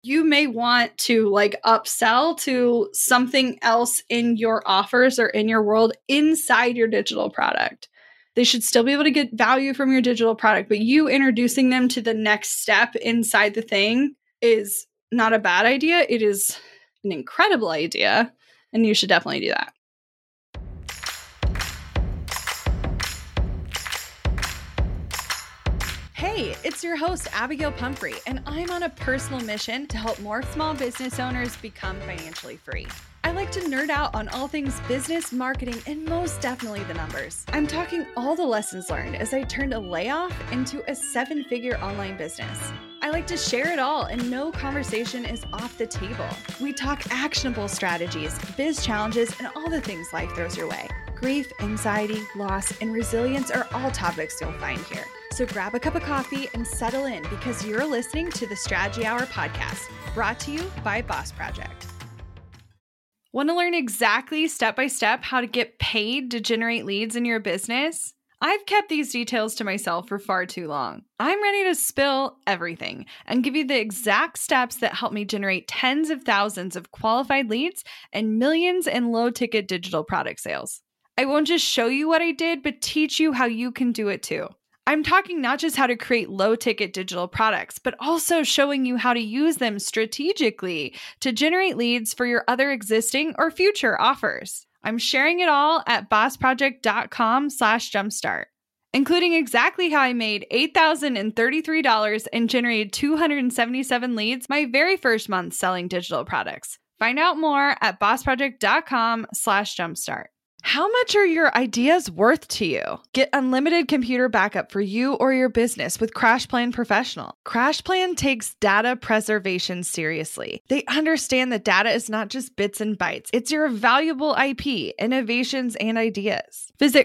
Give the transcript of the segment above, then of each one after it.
You may want to like upsell to something else in your offers or in your world inside your digital product. They should still be able to get value from your digital product, but you introducing them to the next step inside the thing is not a bad idea. It is an incredible idea, and you should definitely do that. Hey, it's your host, Abigail Pumphrey, and I'm on a personal mission to help more small business owners become financially free. I like to nerd out on all things business, marketing, and most definitely the numbers. I'm talking all the lessons learned as I turned a layoff into a 7-figure online business. I like to share it all, and no conversation is off the table. We talk actionable strategies, biz challenges, and all the things life throws your way. Grief, anxiety, loss, and resilience are all topics you'll find here. So grab a cup of coffee and settle in because you're listening to the Strategy Hour podcast, brought to you by Boss Project. Want to learn exactly step-by-step how to get paid to generate leads in your business? I've kept these details to myself for far too long. I'm ready to spill everything and give you the exact steps that help me generate tens of thousands of qualified leads and millions in low-ticket digital product sales. I won't just show you what I did, but teach you how you can do it too. I'm talking not just how to create low-ticket digital products, but also showing you how to use them strategically to generate leads for your other existing or future offers. I'm sharing it all at bossproject.com/jumpstart, including exactly how I made $8,033 and generated 277 leads my very first month selling digital products. Find out more at bossproject.com/jumpstart. How much are your ideas worth to you? Get unlimited computer backup for you or your business with CrashPlan Professional. CrashPlan takes data preservation seriously. They understand that data is not just bits and bytes. It's your valuable IP, innovations, and ideas. Visit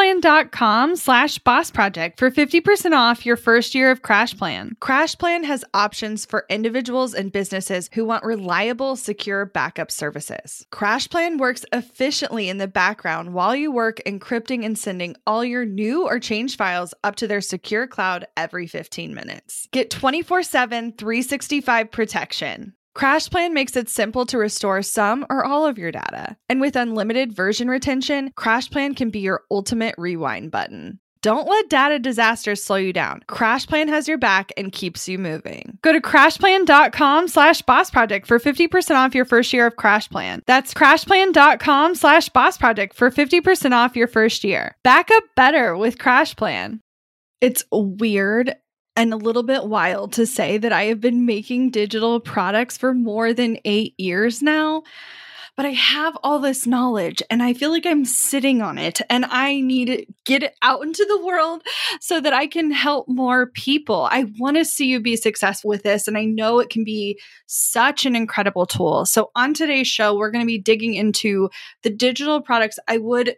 crashplan.com/bossproject for 50% off your first year of CrashPlan. CrashPlan has options for individuals and businesses who want reliable, secure backup services. CrashPlan works efficiently in the background while you work, encrypting and sending all your new or changed files up to their secure cloud every 15 minutes. Get 24/7, 365 protection. CrashPlan makes it simple to restore some or all of your data. And with unlimited version retention, CrashPlan can be your ultimate rewind button. Don't let data disasters slow you down. CrashPlan has your back and keeps you moving. Go to crashplan.com/bossproject for 50% off your first year of CrashPlan. That's crashplan.com/bossproject for 50% off your first year. Back up better with CrashPlan. It's weird and a little bit wild to say that I have been making digital products for more than 8 years now. But I have all this knowledge and I feel like I'm sitting on it and I need to get it out into the world so that I can help more people. I want to see you be successful with this, and I know it can be such an incredible tool. So on today's show, we're going to be digging into the digital products I would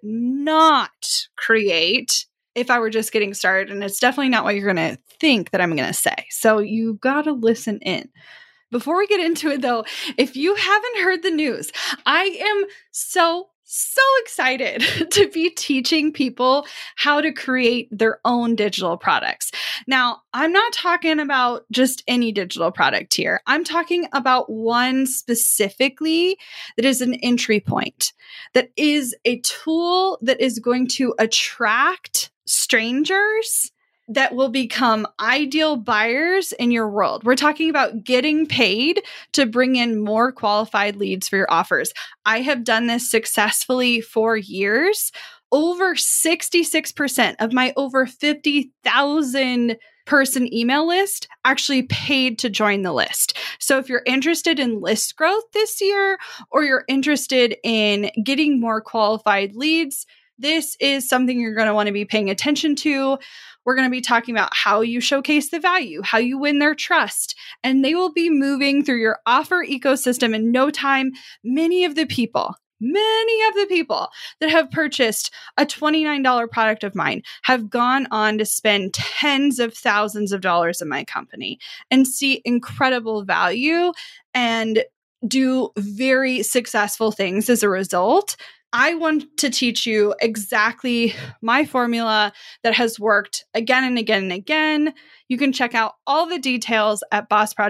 not create if I were just getting started. And it's definitely not what you're going to think that I'm going to say. So you got to listen in. Before we get into it, though, if you haven't heard the news, I am so excited to be teaching people how to create their own digital products. Now, I'm not talking about just any digital product here. I'm talking about one specifically that is an entry point, that is a tool that is going to attract strangers that will become ideal buyers in your world. We're talking about getting paid to bring in more qualified leads for your offers. I have done this successfully for years. Over 66% of my over 50,000 person email list actually paid to join the list. So if you're interested in list growth this year, or you're interested in getting more qualified leads, this is something you're going to want to be paying attention to. We're going to be talking about how you showcase the value, how you win their trust, and they will be moving through your offer ecosystem in no time. Many of the people that have purchased a $29 product of mine have gone on to spend tens of thousands of dollars in my company and see incredible value and do very successful things as a result. I want to teach you exactly my formula that has worked again and again and again. You can check out all the details at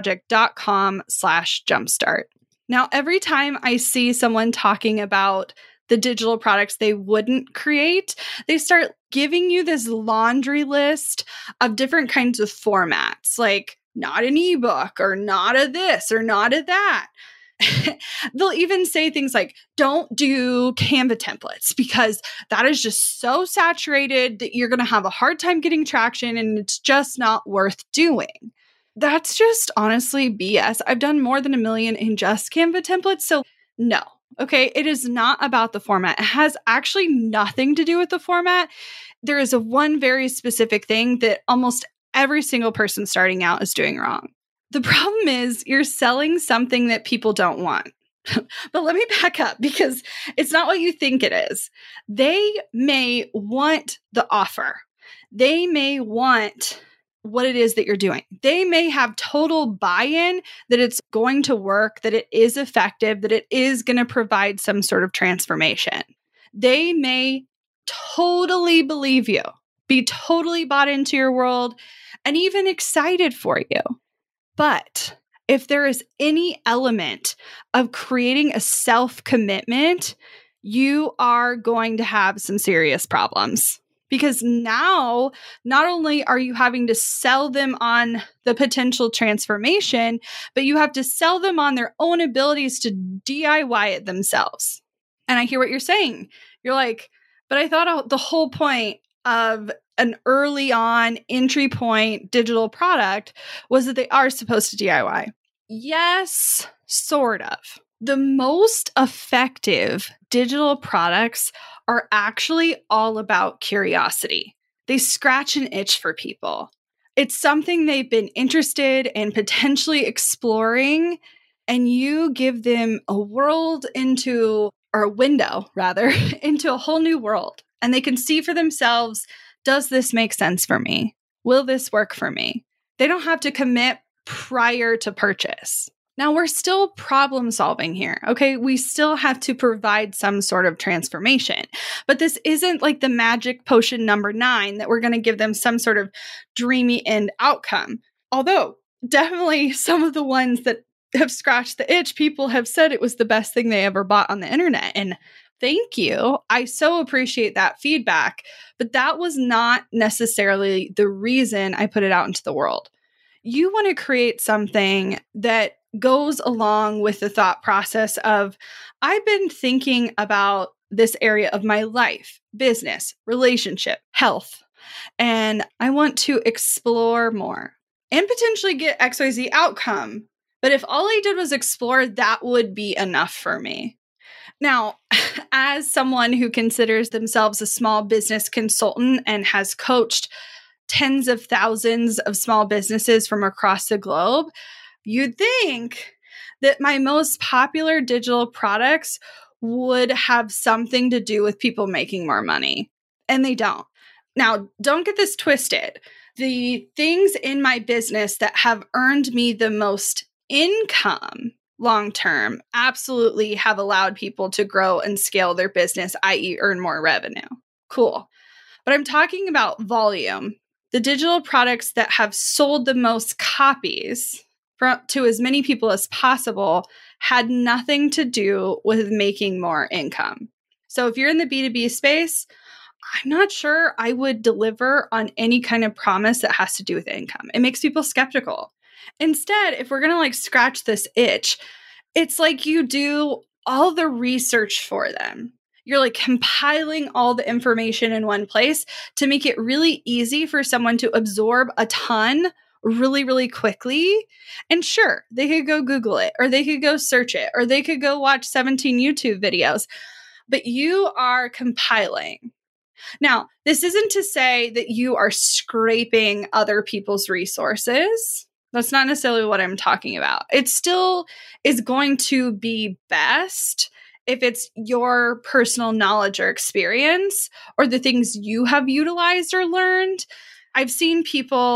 bossproject.com/jumpstart. Now, every time I see someone talking about the digital products they wouldn't create, they start giving you this laundry list of different kinds of formats, like not an ebook or not a this or not a that. They'll even say things like, don't do Canva templates because that is just so saturated that you're going to have a hard time getting traction and it's just not worth doing. That's just honestly BS. I've done more than 1 million in just Canva templates. So no, okay, it is not about the format. It has actually nothing to do with the format. There is one very specific thing that almost every single person starting out is doing wrong. The problem is you're selling something that people don't want. But let me back up because it's not what you think it is. They may want the offer. They may want what it is that you're doing. They may have total buy-in that it's going to work, that it is effective, that it is going to provide some sort of transformation. They may totally believe you, be totally bought into your world, and even excited for you. But if there is any element of creating a self-commitment, you are going to have some serious problems. Because now, not only are you having to sell them on the potential transformation, but you have to sell them on their own abilities to DIY it themselves. And I hear what you're saying. You're like, but I thought the whole point of an early on entry point digital product was that they are supposed to DIY. Yes, sort of. The most effective digital products are actually all about curiosity. They scratch an itch for people. It's something they've been interested in potentially exploring, and you give them a window into a whole new world. And they can see for themselves, does this make sense for me? Will this work for me? They don't have to commit prior to purchase. Now, we're still problem solving here, okay? We still have to provide some sort of transformation. But this isn't like the magic potion number 9 that we're going to give them some sort of dreamy end outcome. Although, definitely some of the ones that have scratched the itch, people have said it was the best thing they ever bought on the internet. And thank you. I so appreciate that feedback. But that was not necessarily the reason I put it out into the world. You want to create something that goes along with the thought process of, I've been thinking about this area of my life, business, relationship, health, and I want to explore more and potentially get XYZ outcome. But if all I did was explore, that would be enough for me. Now, as someone who considers themselves a small business consultant and has coached tens of thousands of small businesses from across the globe, you'd think that my most popular digital products would have something to do with people making more money. And they don't. Now, don't get this twisted. The things in my business that have earned me the most income long-term absolutely have allowed people to grow and scale their business, i.e. earn more revenue. Cool. But I'm talking about volume. The digital products that have sold the most copies to as many people as possible had nothing to do with making more income. So if you're in the B2B space, I'm not sure I would deliver on any kind of promise that has to do with income. It makes people skeptical. Instead, if we're going to scratch this itch, it's like you do all the research for them. You're compiling all the information in one place to make it really easy for someone to absorb a ton really, really quickly. And sure, they could go Google it, or they could go search it, or they could go watch 17 YouTube videos, but you are compiling. Now, this isn't to say that you are scraping other people's resources. That's not necessarily what I'm talking about. It still is going to be best if it's your personal knowledge or experience or the things you have utilized or learned. I've seen people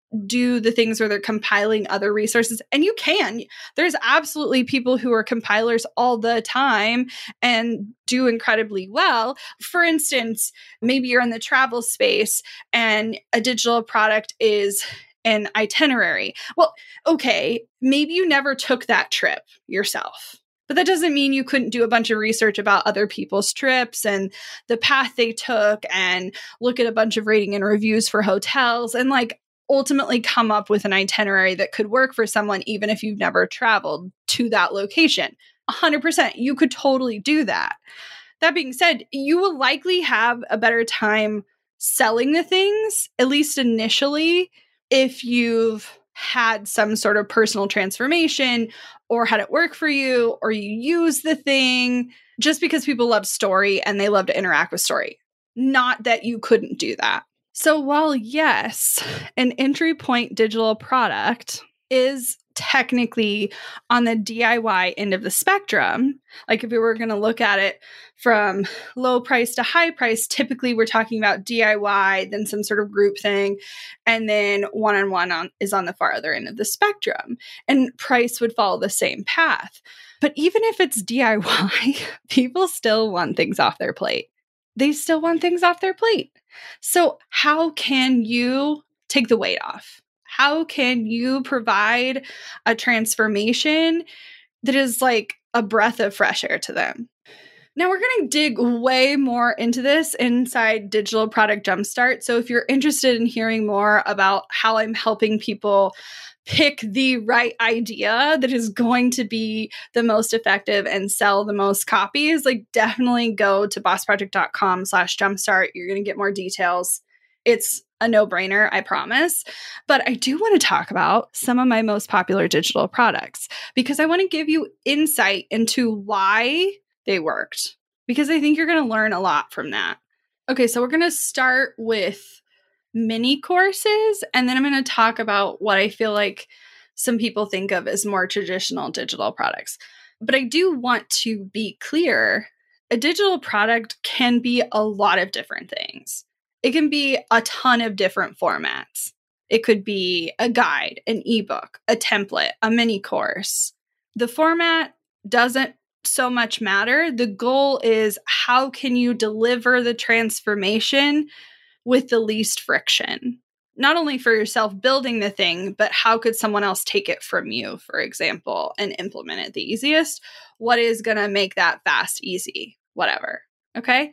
do the things where they're compiling other resources. And you can. There's absolutely people who are compilers all the time and do incredibly well. For instance, maybe you're in the travel space and a digital product is an itinerary. Well, okay, maybe you never took that trip yourself. But that doesn't mean you couldn't do a bunch of research about other people's trips and the path they took and look at a bunch of rating and reviews for hotels and ultimately come up with an itinerary that could work for someone, even if you've never traveled to that location. 100%. You could totally do that. That being said, you will likely have a better time selling the things, at least initially, if you've had some sort of personal transformation or had it work for you, or you use the thing just because people love story and they love to interact with story. Not that you couldn't do that. So while yes, an entry point digital product is technically on the DIY end of the spectrum, like if we were going to look at it from low price to high price, typically we're talking about DIY, then some sort of group thing, and then one-on-one is on the far other end of the spectrum. And price would follow the same path. But even if it's DIY, people still want things off their plate. They still want things off their plate. So how can you take the weight off? How can you provide a transformation that is like a breath of fresh air to them? Now we're going to dig way more into this inside Digital Product Jumpstart. So if you're interested in hearing more about how I'm helping people pick the right idea that is going to be the most effective and sell the most copies, definitely go to bossproject.com/jumpstart. You're going to get more details. It's a no-brainer, I promise. But I do want to talk about some of my most popular digital products because I want to give you insight into why they worked, because I think you're going to learn a lot from that. Okay, so we're going to start with mini courses, and then I'm going to talk about what I feel like some people think of as more traditional digital products. But I do want to be clear, a digital product can be a lot of different things. It can be a ton of different formats. It could be a guide, an ebook, a template, a mini course. The format doesn't so much matter. The goal is how can you deliver the transformation with the least friction? Not only for yourself building the thing, but how could someone else take it from you, for example, and implement it the easiest? What is going to make that fast, easy, whatever? Okay.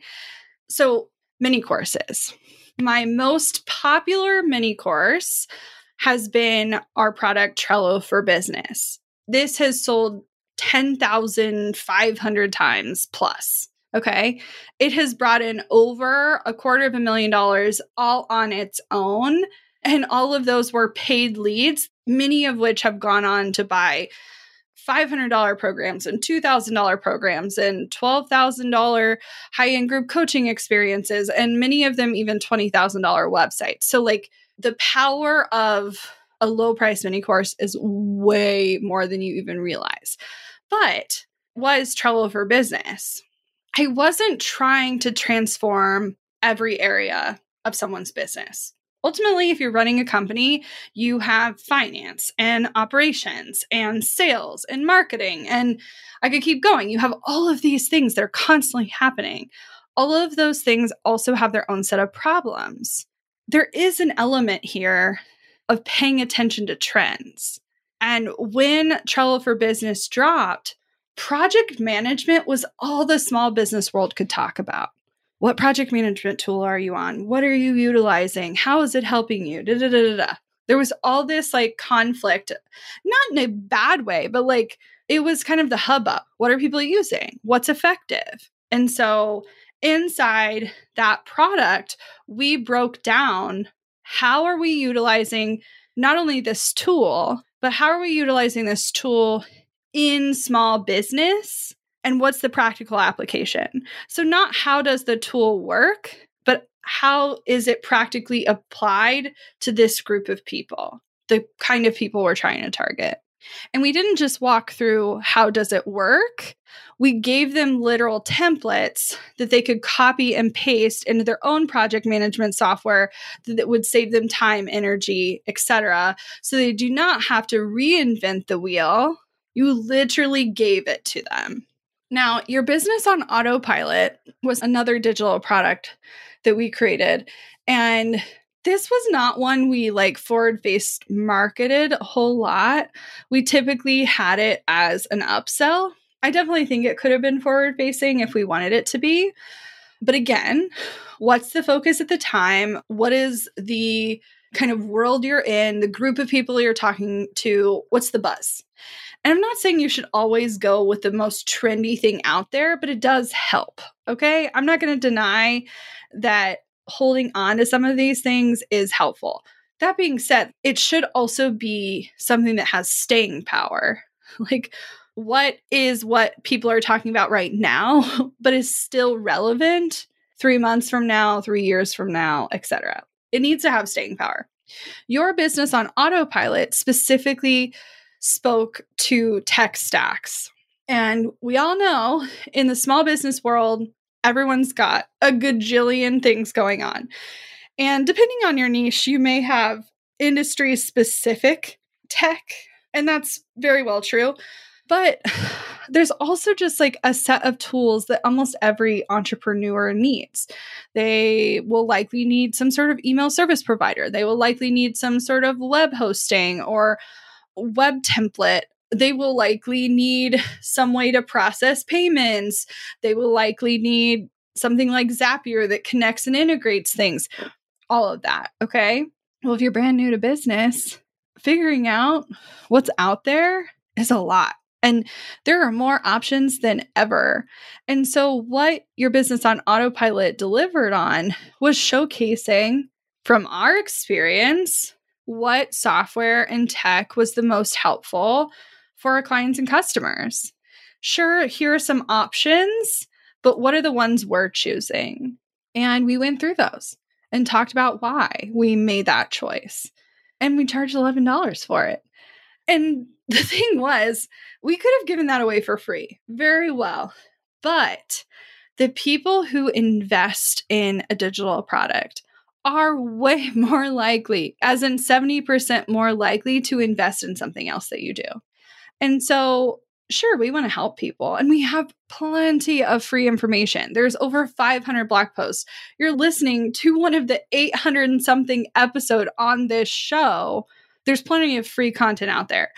So mini courses. My most popular mini course has been our product Trello for Business. This has sold 10,500 times plus. Okay. It has brought in over $250,000 all on its own. And all of those were paid leads, many of which have gone on to buy $500 programs and $2,000 programs and $12,000 high-end group coaching experiences, and many of them even $20,000 websites. So the power of a low price mini course is way more than you even realize. But what is Trello for Business? I wasn't trying to transform every area of someone's business. Ultimately, if you're running a company, you have finance and operations and sales and marketing, and I could keep going. You have all of these things that are constantly happening. All of those things also have their own set of problems. There is an element here of paying attention to trends. And when Trello for Business dropped, project management was all the small business world could talk about. What project management tool are you on? What are you utilizing? How is it helping you? Da, da, da, da, da. There was all this conflict, not in a bad way, but it was kind of the hubbub. What are people using? What's effective? And so inside that product, we broke down how are we utilizing not only this tool, but how are we utilizing this tool in small business? And what's the practical application? So not how does the tool work, but how is it practically applied to this group of people, the kind of people we're trying to target. And we didn't just walk through how does it work. We gave them literal templates that they could copy and paste into their own project management software that would save them time, energy, etc. So they do not have to reinvent the wheel. You literally gave it to them. Now, your business on autopilot was another digital product that we created. And this was not one we forward-faced marketed a whole lot. We typically had it as an upsell. I definitely think it could have been forward-facing if we wanted it to be. But again, what's the focus at the time? What is the kind of world you're in, the group of people you're talking to? What's the buzz? And I'm not saying you should always go with the most trendy thing out there, but it does help, okay? I'm not going to deny that holding on to some of these things is helpful. That being said, it should also be something that has staying power. What is what people are talking about right now, but is still relevant 3 months from now, 3 years from now, etc. It needs to have staying power. Your business on autopilot specifically spoke to tech stacks. And we all know in the small business world, everyone's got a gajillion things going on. And depending on your niche, you may have industry-specific tech, and that's very well true. But there's also just a set of tools that almost every entrepreneur needs. They will likely need some sort of email service provider. They will likely need some sort of web hosting or web template. They will likely need some way to process payments. They will likely need something like Zapier that connects and integrates things. All of that, okay? Well, if you're brand new to business, figuring out what's out there is a lot. And there are more options than ever. And so what your business on autopilot delivered on was showcasing from our experience what software and tech was the most helpful for our clients and customers. Sure, here are some options, but what are the ones we're choosing? And we went through those and talked about why we made that choice. And we charged $11 for it. And the thing was, we could have given that away for free. Very well. But the people who invest in a digital product are way more likely, as in 70% more likely to invest in something else that you do. And so, sure, we want to help people, and we have plenty of free information. There's over 500 blog posts. You're listening to one of the 800 and something episode on this show. There's plenty of free content out there.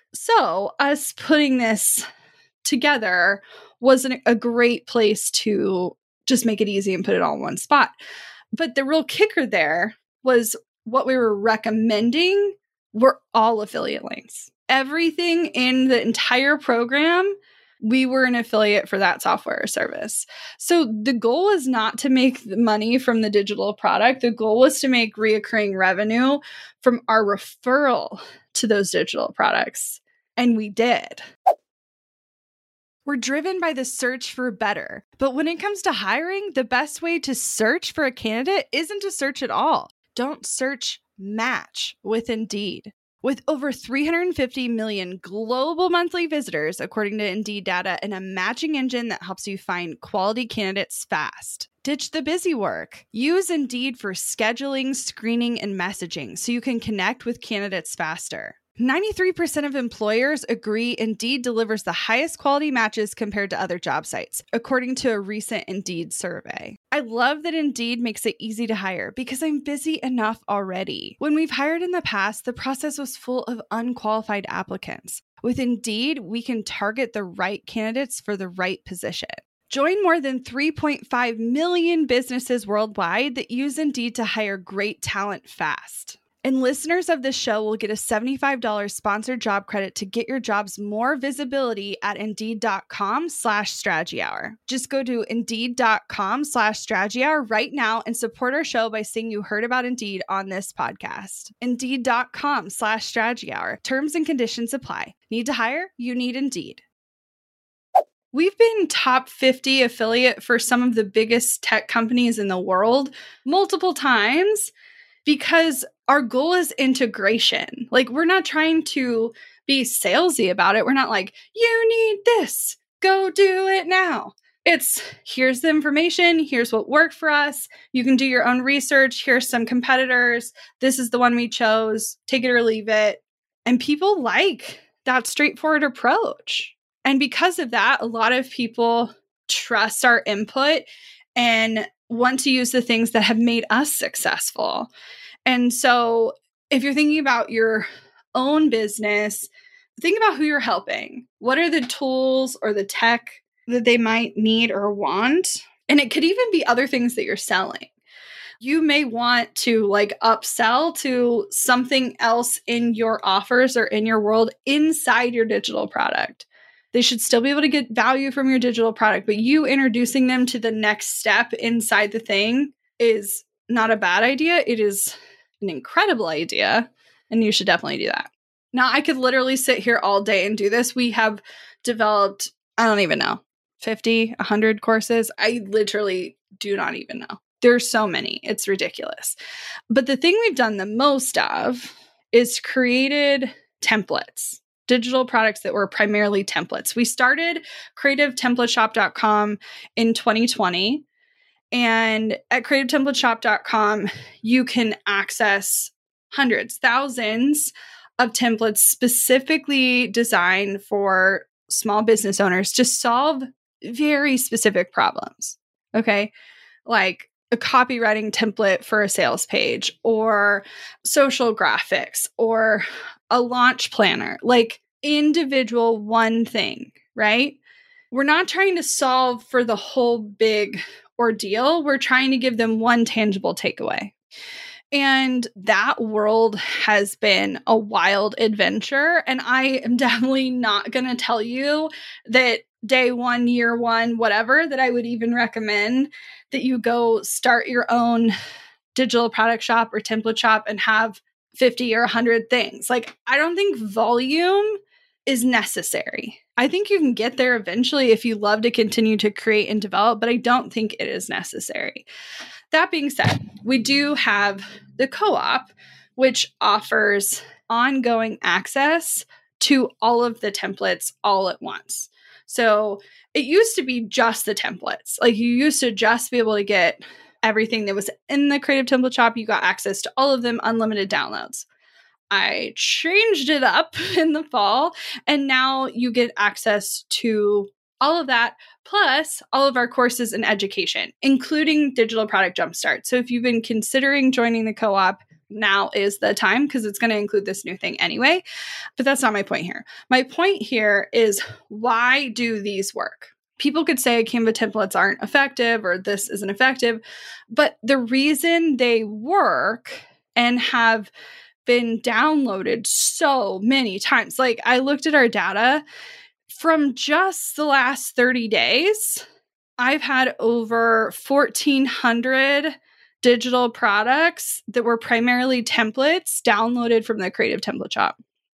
So us putting this together was a great place to just make it easy and put it all in one spot. But the real kicker there was what we were recommending were all affiliate links. Everything in the entire program, we were an affiliate for that software or service. So the goal is not to make the money from the digital product. The goal was to make reoccurring revenue from our referral to those digital products. And we did. We're driven by the search for better. But when it comes to hiring, the best way to search for a candidate isn't to search at all. Don't search, match with Indeed. With over 350 million global monthly visitors, according to Indeed data, and a matching engine that helps you find quality candidates fast. Ditch the busy work. Use Indeed for scheduling, screening, and messaging so you can connect with candidates faster. 93% of employers agree Indeed delivers the highest quality matches compared to other job sites, according to a recent Indeed survey. I love that Indeed makes it easy to hire because I'm busy enough already. When we've hired in the past, the process was full of unqualified applicants. With Indeed, we can target the right candidates for the right position. Join more than 3.5 million businesses worldwide that use Indeed to hire great talent fast. And listeners of this show will get a $75 sponsored job credit to get your jobs more visibility at Indeed.com/Strategy Hour. Just go to Indeed.com/Strategy Hour right now and support our show by saying you heard about Indeed on this podcast. Indeed.com/Strategy Hour. Terms and conditions apply. Need to hire? You need Indeed. We've been top 50 affiliate for some of the biggest tech companies in the world multiple times because our goal is integration. We're not trying to be salesy about it. We're not like, you need this, go do it now. It's here's the information. Here's what worked for us. You can do your own research. Here's some competitors. This is the one we chose. Take it or leave it. And people like that straightforward approach. And because of that, a lot of people trust our input and want to use the things that have made us successful. And so if you're thinking about your own business, think about who you're helping. What are the tools or the tech that they might need or want? And it could even be other things that you're selling. You may want to like upsell to something else in your offers or in your world inside your digital product. They should still be able to get value from your digital product, but you introducing them to the next step inside the thing is not a bad idea. It is an incredible idea, and you should definitely do that. Now, I could literally sit here all day and do this. We have developed, I don't even know, 50, 100 courses. I literally do not even know. There's so many. It's ridiculous. But the thing we've done the most of is created templates. Digital products that were primarily templates. We started creativetemplateshop.com in 2020. And at creativetemplateshop.com, you can access hundreds, thousands of templates specifically designed for small business owners to solve very specific problems. Okay. Like a copywriting template for a sales page or social graphics or a launch planner, like individual one thing, right? We're not trying to solve for the whole big ordeal. We're trying to give them one tangible takeaway. And that world has been a wild adventure. And I am definitely not going to tell you that day one, year one, whatever, that I would even recommend that you go start your own digital product shop or template shop and have 50 or 100 things. Like, I don't think volume is necessary. I think you can get there eventually if you love to continue to create and develop, but I don't think it is necessary. That being said, we do have the co-op, which offers ongoing access to all of the templates all at once. So it used to be just the templates. Like, you used to just be able to get everything that was in the Creative Template Shop. You got access to all of them, unlimited downloads. I changed it up in the fall, and now you get access to all of that, plus all of our courses and education, including Digital Product Jumpstart. So if you've been considering joining the co-op, now is the time, because it's going to include this new thing anyway. But that's not my point here. My point here is, why do these work? People could say Canva templates aren't effective or this isn't effective, but the reason they work and have been downloaded so many times, like, I looked at our data from just the last 30 days, I've had over 1,400 digital products that were primarily templates downloaded from the Creative Template Shop.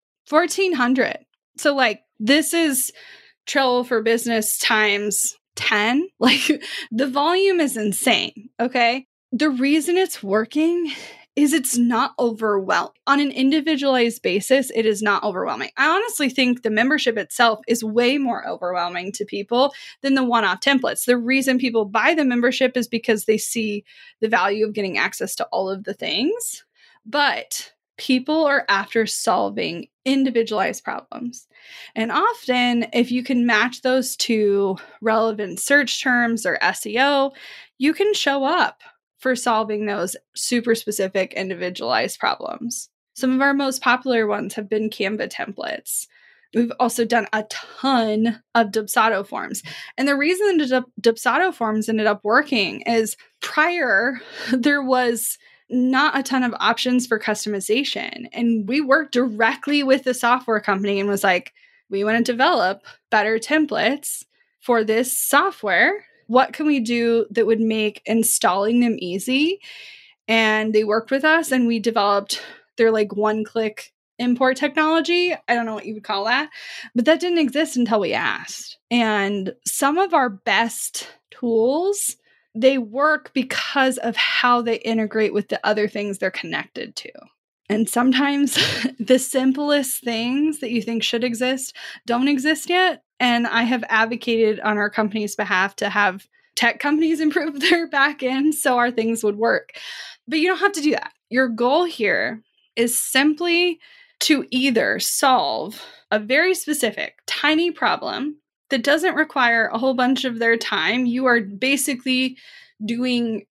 1,400. So, like, this is Trello for Business times 10. Like, the volume is insane, okay? The reason it's working is it's not overwhelming. On an individualized basis, it is not overwhelming. I honestly think the membership itself is way more overwhelming to people than the one-off templates. The reason people buy the membership is because they see the value of getting access to all of the things. But people are after solving individualized problems. And often, if you can match those to relevant search terms or SEO, you can show up for solving those super specific individualized problems. Some of our most popular ones have been Canva templates. We've also done a ton of Dubsado forms. And the reason the Dubsado forms ended up working is prior, there was not a ton of options for customization. And we worked directly with the software company and was like, we want to develop better templates for this software. What can we do that would make installing them easy? And they worked with us, and we developed their like one-click import technology. I don't know what you would call that, but that didn't exist until we asked. And some of our best tools, they work because of how they integrate with the other things they're connected to. And sometimes the simplest things that you think should exist don't exist yet. And I have advocated on our company's behalf to have tech companies improve their back end so our things would work. But you don't have to do that. Your goal here is simply to either solve a very specific, tiny problem that doesn't require a whole bunch of their time. You are basically doing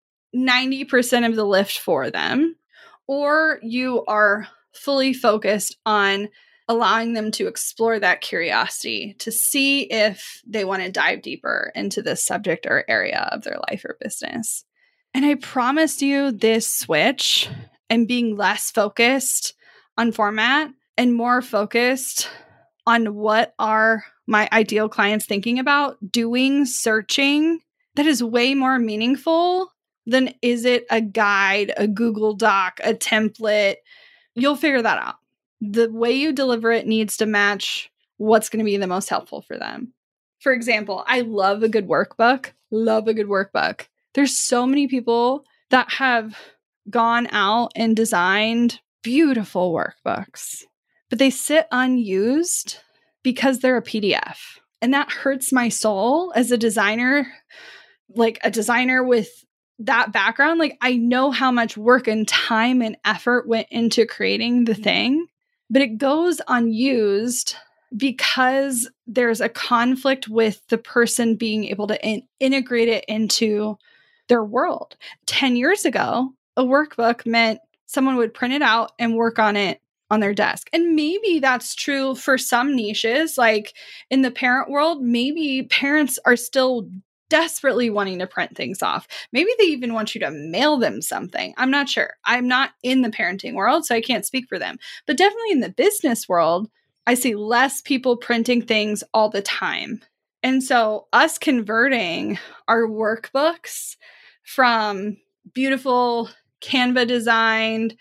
90% of the lift for them, or you are fully focused on allowing them to explore that curiosity to see if they want to dive deeper into this subject or area of their life or business. And I promise you, this switch and being less focused on format and more focused on what are my ideal clients thinking about, doing searching, that is way more meaningful than is it a guide, a Google Doc, a template. You'll figure that out. The way you deliver it needs to match what's going to be the most helpful for them. For example, I love a good workbook. Love a good workbook. There's so many people that have gone out and designed beautiful workbooks, but they sit unused because they're a PDF. And that hurts my soul as a designer, like a designer with that background. Like, I know how much work and time and effort went into creating the thing, but it goes unused because there's a conflict with the person being able to integrate it into their world. 10 years ago, a workbook meant someone would print it out and work on it on their desk. And maybe that's true for some niches. Like in the parent world, maybe parents are still desperately wanting to print things off. Maybe they even want you to mail them something. I'm not sure. I'm not in the parenting world, so I can't speak for them. But definitely in the business world, I see less people printing things all the time. And so us converting our workbooks from beautiful Canva designed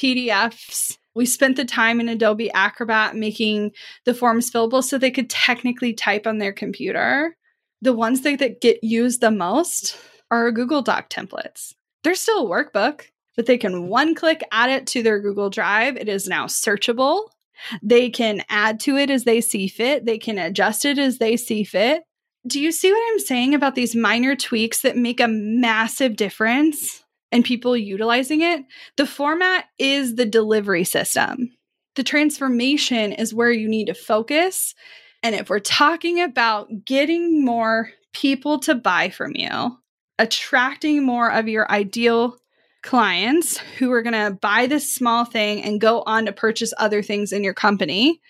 PDFs, we spent the time in Adobe Acrobat making the forms fillable so they could technically type on their computer. The ones that get used the most are Google Doc templates. They're still a workbook, but they can one-click add it to their Google Drive. It is now searchable. They can add to it as they see fit. They can adjust it as they see fit. Do you see what I'm saying about these minor tweaks that make a massive difference in people utilizing it? The format is the delivery system. The transformation is where you need to focus. And if we're talking about getting more people to buy from you, attracting more of your ideal clients who are going to buy this small thing and go on to purchase other things in your company,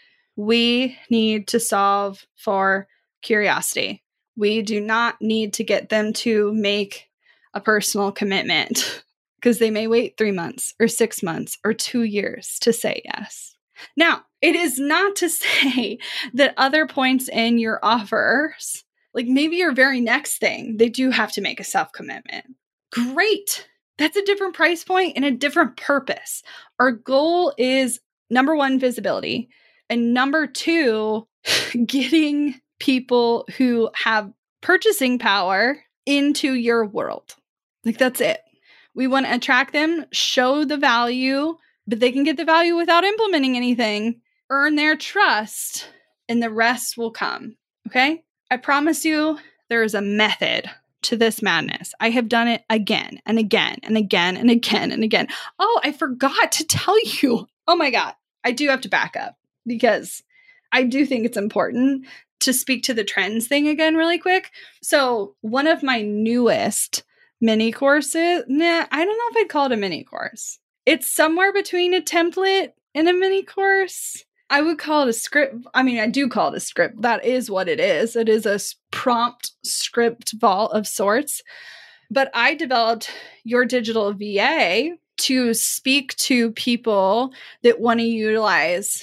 we need to solve for curiosity. We do not need to get them to make a personal commitment because they may wait 3 months or 6 months or 2 years to say yes. Now, it is not to say that other points in your offers, like maybe your very next thing, they do have to make a self-commitment. Great. That's a different price point and a different purpose. Our goal is, number one, visibility. And number two, getting people who have purchasing power into your world. Like, that's it. We want to attract them, show the value, but they can get the value without implementing anything, earn their trust, and the rest will come. Okay? I promise you, there is a method to this madness. I have done it again and again and again and again and again. Oh, I forgot to tell you. Oh my God. I do have to back up because I do think it's important to speak to the trends thing again really quick. So one of my newest mini courses, I don't know if I'd call it a mini course. It's somewhere between a template and a mini course. I would call it a script. I mean, I do call it a script. That is what it is. It is a prompt script vault of sorts. But I developed Your Digital VA to speak to people that want to utilize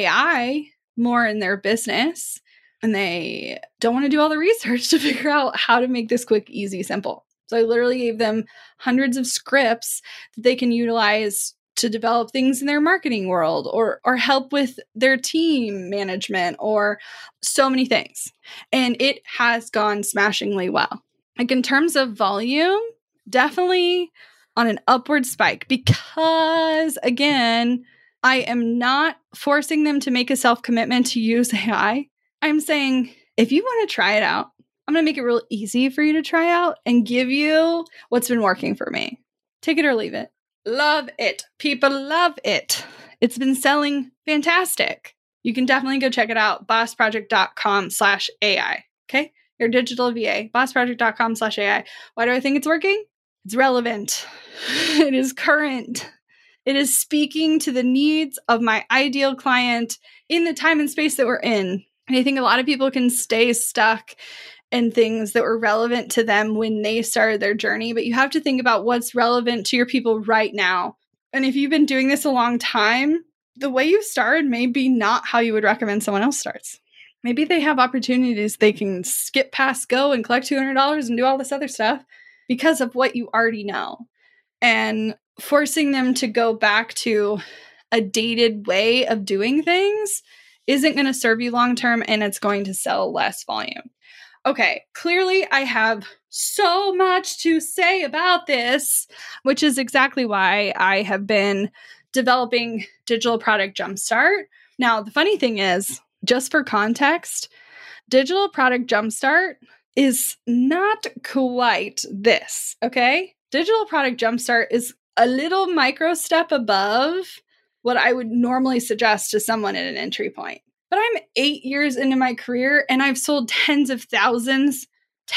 AI more in their business. And they don't want to do all the research to figure out how to make this quick, easy, simple. So I literally gave them hundreds of scripts that they can utilize to develop things in their marketing world or help with their team management or so many things. And it has gone smashingly well. Like in terms of volume, definitely on an upward spike because, again, I am not forcing them to make a self-commitment to use AI. I'm saying, if you want to try it out, I'm going to make it real easy for you to try out and give you what's been working for me. Take it or leave it. Love it. People love it. It's been selling fantastic. You can definitely go check it out. bossproject.com/AI. Okay? Your digital VA. bossproject.com/AI. Why do I think it's working? It's relevant. It is current. It is speaking to the needs of my ideal client in the time and space that we're in. And I think a lot of people can stay stuck in things that were relevant to them when they started their journey, but you have to think about what's relevant to your people right now. And if you've been doing this a long time, the way you started may be not how you would recommend someone else starts. Maybe they have opportunities they can skip past Go and collect $200 and do all this other stuff because of what you already know. And forcing them to go back to a dated way of doing things isn't going to serve you long term, and it's going to sell less volume. Okay, clearly I have so much to say about this, which is exactly why I have been developing Digital Product Jumpstart. Now, the funny thing is, just for context, Digital Product Jumpstart is not quite this, okay? Digital Product Jumpstart is a little micro step above what I would normally suggest to someone at an entry point. But I'm 8 years into my career and I've sold tens of thousands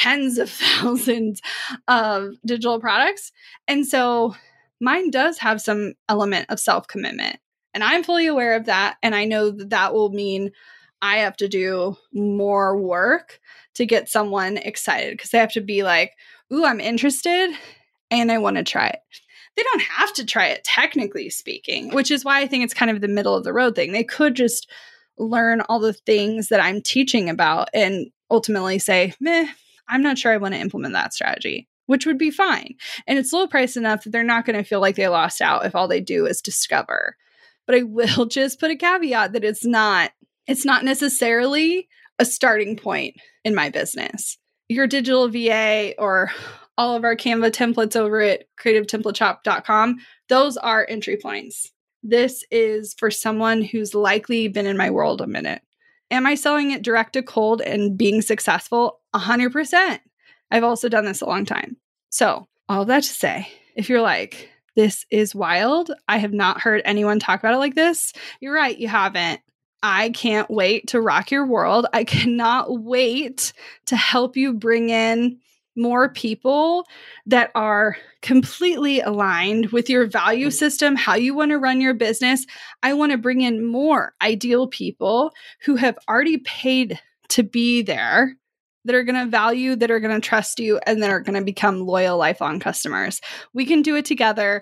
of digital products. And so mine does have some element of self-commitment. And I'm fully aware of that. And I know that that will mean I have to do more work to get someone excited because they have to be like, ooh, I'm interested and I want to try it. They don't have to try it, technically speaking, which is why I think it's kind of the middle of the road thing. They could just learn all the things that I'm teaching about and ultimately say, meh, I'm not sure I want to implement that strategy, which would be fine. And it's low price enough that they're not going to feel like they lost out if all they do is discover. But I will just put a caveat that it's not necessarily a starting point in my business. Your digital VA or all of our Canva templates over at creativetemplateshop.com, those are entry points. This is for someone who's likely been in my world a minute. Am I selling it direct to cold and being successful? 100%. I've also done this a long time. So all of that to say, if you're like, this is wild, I have not heard anyone talk about it like this, you're right, you haven't. I can't wait to rock your world. I cannot wait to help you bring in more people that are completely aligned with your value system, how you want to run your business. I want to bring in more ideal people who have already paid to be there, that are going to value, that are going to trust you, and that are going to become loyal, lifelong customers. We can do it together.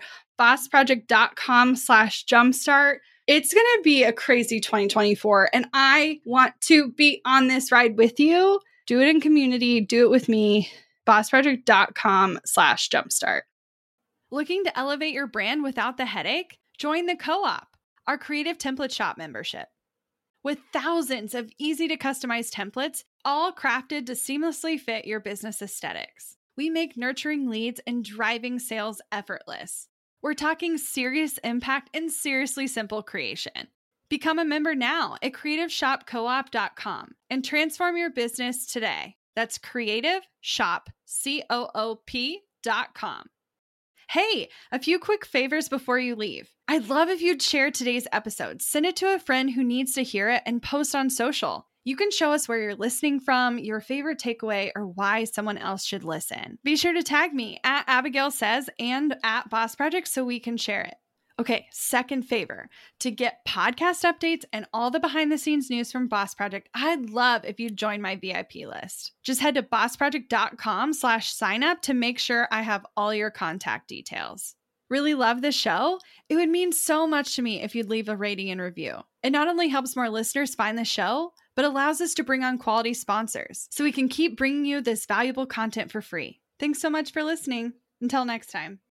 bossproject.com/jumpstart. It's going to be a crazy 2024, and I want to be on this ride with you. Do it in community. Do it with me. bossproject.com/jumpstart. Looking to elevate your brand without the headache? Join the Co-op, our Creative Template Shop membership. With thousands of easy to customize templates, all crafted to seamlessly fit your business aesthetics, we make nurturing leads and driving sales effortless. We're talking serious impact and seriously simple creation. Become a member now at creativeshopcoop.com and transform your business today. That's creativeshopcoop.com. Hey, a few quick favors before you leave. I'd love if you'd share today's episode, send it to a friend who needs to hear it, and post on social. You can show us where you're listening from, your favorite takeaway, or why someone else should listen. Be sure to tag me at Abigail Says and at Boss Project so we can share it. Okay, second favor, to get podcast updates and all the behind the scenes news from Boss Project, I'd love if you'd join my VIP list. Just head to bossproject.com/sign up to make sure I have all your contact details. Really love the show? It would mean so much to me if you'd leave a rating and review. It not only helps more listeners find the show, but allows us to bring on quality sponsors so we can keep bringing you this valuable content for free. Thanks so much for listening. Until next time.